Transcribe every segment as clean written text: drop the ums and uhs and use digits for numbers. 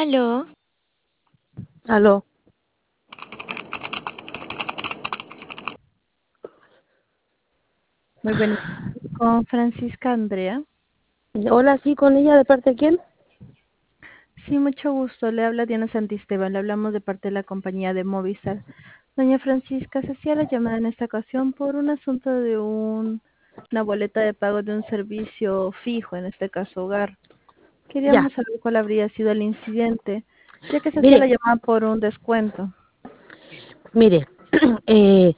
Aló, Aló. Muy buenas tardes, con Francisca Andrea. Hola, sí, con ella, ¿de parte de quién? Sí, mucho gusto. Le habla Diana Santisteban. Le hablamos de parte de la compañía de Movistar. Doña Francisca, se hacía la llamada en esta ocasión por un asunto de una boleta de pago de un servicio fijo, en este caso hogar. Ya, Queríamos saber cuál habría sido el incidente, ya que se hacía la mire, llamada por un descuento. mire, eh,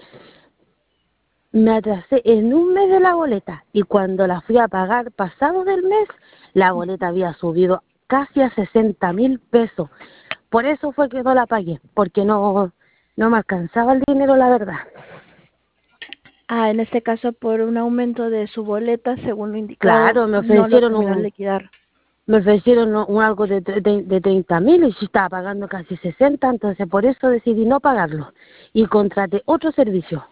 me atrasé en un mes de la boleta y cuando la fui a pagar pasado del mes, la boleta había subido casi a 60.000 pesos. Por eso fue que no la pagué, porque no me alcanzaba el dinero, la verdad. Ah, en este caso por un aumento de su boleta, según lo indicado, Claro, no lo terminó de liquidar. me ofrecieron algo de 30.000 y yo estaba pagando casi 60, entonces por eso decidí no pagarlo y contraté otro servicio.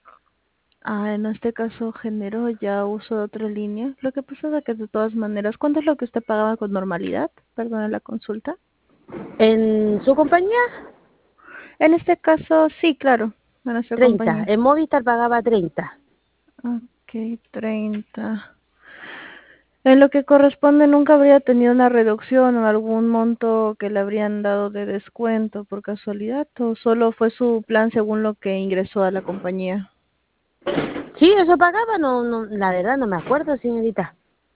Ah, en este caso generó ya uso de otra línea. Lo que pasa es que de todas maneras, ¿cuánto es lo que usted pagaba con normalidad? Perdona la consulta. En su compañía, En este caso, sí, claro, en nuestra 30. compañía. En Movistar pagaba 30. Ok, 30. En lo que corresponde, nunca habría tenido una reducción o algún monto que le habrían dado de descuento por casualidad, o solo fue su plan según lo que ingresó a la compañía. Sí, eso pagaba, la verdad no me acuerdo, señorita.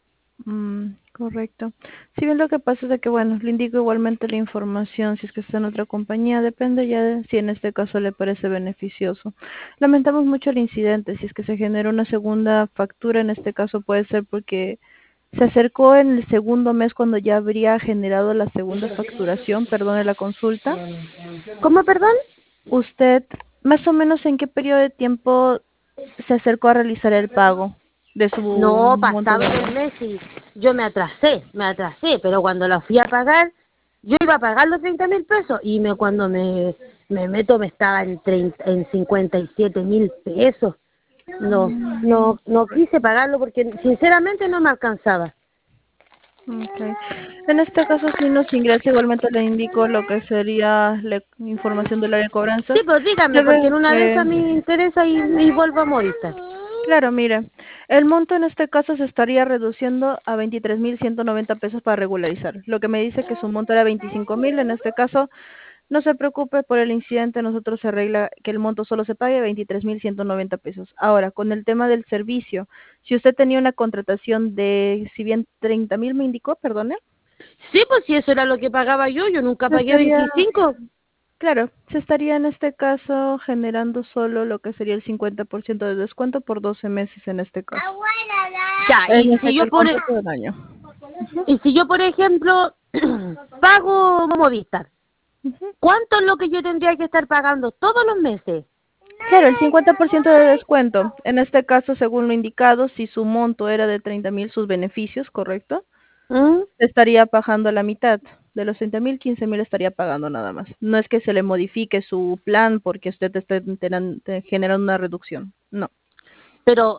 Correcto. Si bien lo que pasa es de que, bueno, le indico igualmente la información si es que está en otra compañía, depende ya de si en este caso le parece beneficioso. Lamentamos mucho el incidente, si es que se genera una segunda factura, en este caso puede ser porque se acercó en el segundo mes cuando ya habría generado la segunda facturación, perdone la consulta. ¿Cómo, perdón? ¿Usted más o menos en qué periodo de tiempo se acercó a realizar el pago de su No, monto pasado normal? del mes y yo me atrasé, pero cuando la fui a pagar, yo iba a pagar los 30.000 pesos y cuando me meto me estaba en 57.000 pesos. No, Mm. no quise pagarlo porque sinceramente no me alcanzaba. Okay. En este caso sí nos ingresa, igualmente le indico lo que sería la información del área de Sí, cobranzas. pues dígame, porque Debe en una de que, esas me interesa y vuelvo a Movistar. claro, mire, el monto en este caso se estaría reduciendo a 23.190 pesos para regularizar. Lo que me dice que su monto era 25.000, en este caso no se preocupe por el incidente, nosotros se arregla que el monto solo se pague 23.190 pesos. Ahora, con el tema del servicio, si usted tenía una contratación de, si bien 30.000 me indicó, perdone. Sí, pues si eso era lo que pagaba yo nunca Se pagué estaría, 25. claro, se estaría en este caso generando solo lo que sería el 50% de descuento por 12 meses en este caso. Ya, Es hasta que el contrato del año. Ujú, y si yo por ejemplo pago Movistar, ujú. ¿cuánto es lo que yo tendría que estar pagando todos los meses? Claro, el 50% de descuento. En este caso, según lo indicado, si su monto era de 30.000, sus beneficios, ¿correcto? ¿Mm? Estaría pagando la mitad. De los 30.000, 15.000 estaría pagando nada más. No es que se le modifique su plan porque usted esté generando una reducción. No. Pero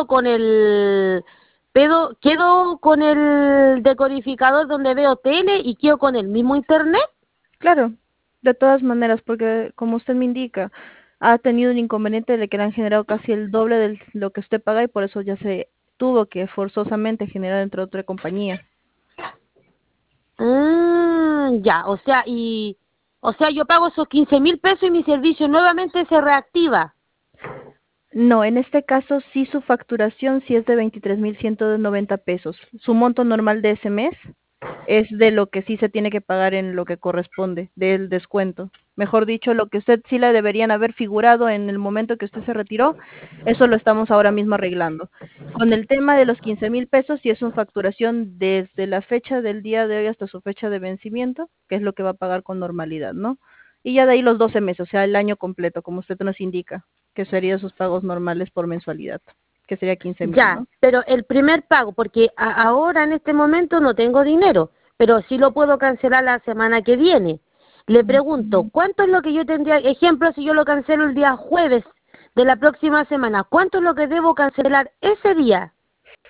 quedo con el decodificador donde veo tele y quedo con el mismo internet. Claro, de todas maneras, porque como usted me indica, ha tenido un inconveniente de que le han generado casi el doble de lo que usted paga y por eso ya se tuvo que forzosamente generar dentro de otra compañía. Ya, o sea, yo pago esos 15.000 pesos y mi servicio nuevamente se reactiva. No, en este caso sí su facturación sí es de 23.190 pesos. Su monto normal de ese mes es de lo que sí se tiene que pagar en lo que corresponde, del descuento. Mejor dicho, lo que usted sí le deberían haber figurado en el momento que usted se retiró, eso lo estamos ahora mismo arreglando. Con el tema de los 15.000 pesos, sí es una facturación desde la fecha del día de hoy hasta su fecha de vencimiento, que es lo que va a pagar con normalidad, ¿no? Y ya de ahí los 12 meses, o sea, el año completo, como usted nos indica, que serían sus pagos normales por mensualidad, que sería 15.000, Ya, ¿no? pero el primer pago, porque ahora en este momento no tengo dinero, pero sí lo puedo cancelar la semana que viene. Le pregunto, Ujú. ¿cuánto es lo que yo tendría, ejemplo, si yo lo cancelo el día jueves de la próxima semana, cuánto es lo que debo cancelar ese día?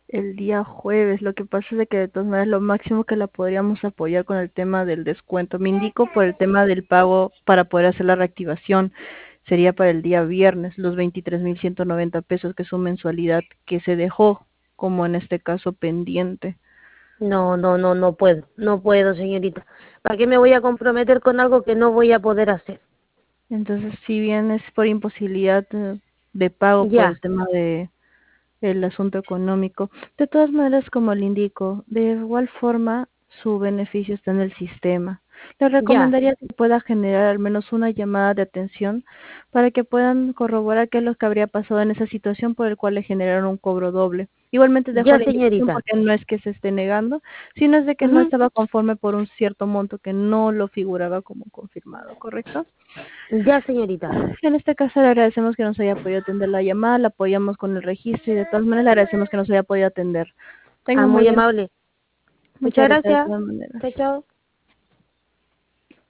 El día jueves, lo que pasa es de que de todas maneras lo máximo que la podríamos apoyar con el tema del descuento, me indico por el tema del pago para poder hacer la reactivación, sería para el día viernes, los 23,190 pesos, que es su mensualidad que se dejó, como en este caso, pendiente. No, no, no, no puedo, señorita. ¿Para qué me voy a comprometer con algo que no voy a poder hacer? Entonces, si bien es por imposibilidad de pago por Ya, el tema de el asunto económico. De todas maneras, como le indico, de igual forma su beneficio está en el sistema. Le ya, recomendaría que pueda generar al menos una llamada de atención para que puedan corroborar qué es lo que habría pasado en esa situación por el cual le generaron un cobro doble. Igualmente dejo ya, la indicación señorita. porque no es que se esté negando, sino es de que no Ujú. estaba conforme por un cierto monto que no lo figuraba como confirmado, ¿correcto? Ya, señorita. En este caso le agradecemos que nos haya podido atender la llamada, la apoyamos con el registro y de todas maneras le agradecemos que nos haya podido atender. Tenga Ah, un muy muy buen. amable. Muchas Muchas gracias de gracias. todas maneras. Chao, chao.